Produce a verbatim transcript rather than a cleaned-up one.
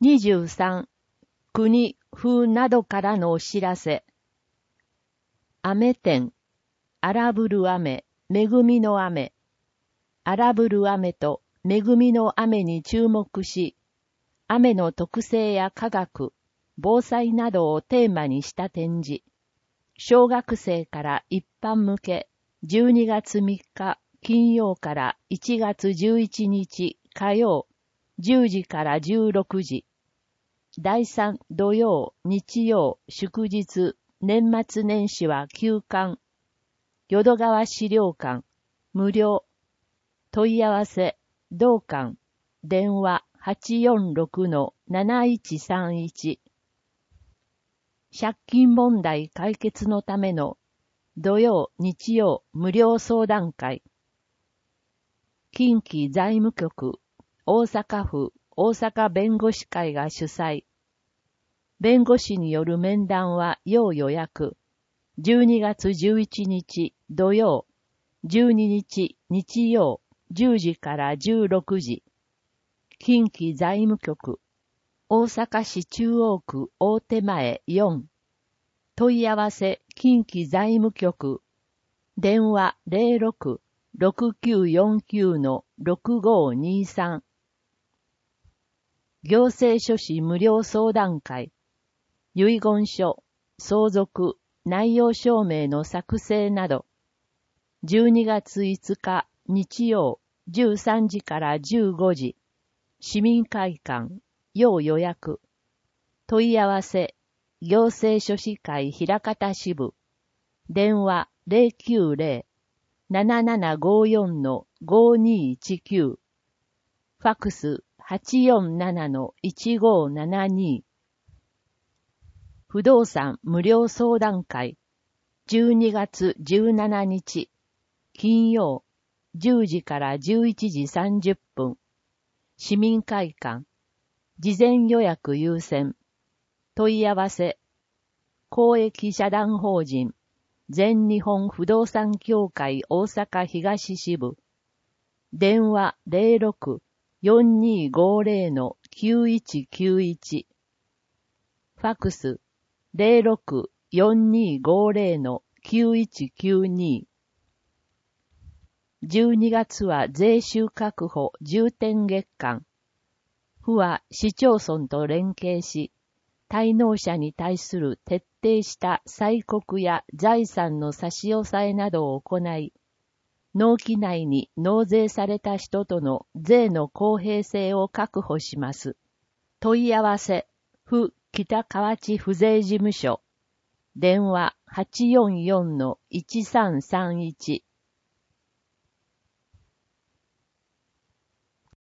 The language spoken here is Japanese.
にじゅうさん、国、府などからのお知らせ。雨天、荒ぶる雨、恵みの雨。荒ぶる雨と恵みの雨に注目し、雨の特性や科学、防災などをテーマにした展示。小学生から一般向け、じゅうにがつみっか金曜からいちがつじゅういちにち火曜、じゅうじからじゅうろくじ。だいさん土曜、日曜、祝日、年末年始は休館。淀川資料館、無料。問い合わせ、同館、電話 はちよんろくのなないちさんいち。借金問題解決のための土曜、日曜無料相談会。近畿財務局、大阪府大阪弁護士会が主催。弁護士による面談は要予約。じゅうにがつじゅういちにち土曜、じゅうににち日曜、じゅうじからじゅうろくじ。近畿財務局、大阪市中央区大手前よん。問い合わせ近畿財務局。電話 ゼロろく ろくきゅうよんきゅうのろくごにさん。行政書士無料相談会。遺言書、相続、内容証明の作成など。じゅうにがついつか日曜じゅうさんじからじゅうごじ。市民会館、要予約。問い合わせ、行政書士会枚方支部。電話 ゼロきゅうゼロ ななななごよんのごにいちきゅう。ファクス はちよんななのいちごななに。不動産無料相談会。じゅうにがつじゅうしちにち。金曜、じゅうじからじゅういちじさんじゅっぷん。市民会館。事前予約優先。問い合わせ。公益社団法人。全日本不動産協会大阪東支部。電話 ゼロろく よんにごゼロのきゅういちきゅういち。ファクス ゼロろく よんにごゼロのきゅういちきゅうに。じゅうにがつは税収確保重点月間。府は市町村と連携し、滞納者に対する徹底した催告や財産の差し押さえなどを行い、納期内に納税された人との税の公平性を確保します。問い合わせ、府北河内府税事務所。電話 はちよんよんのいちさんさんいち。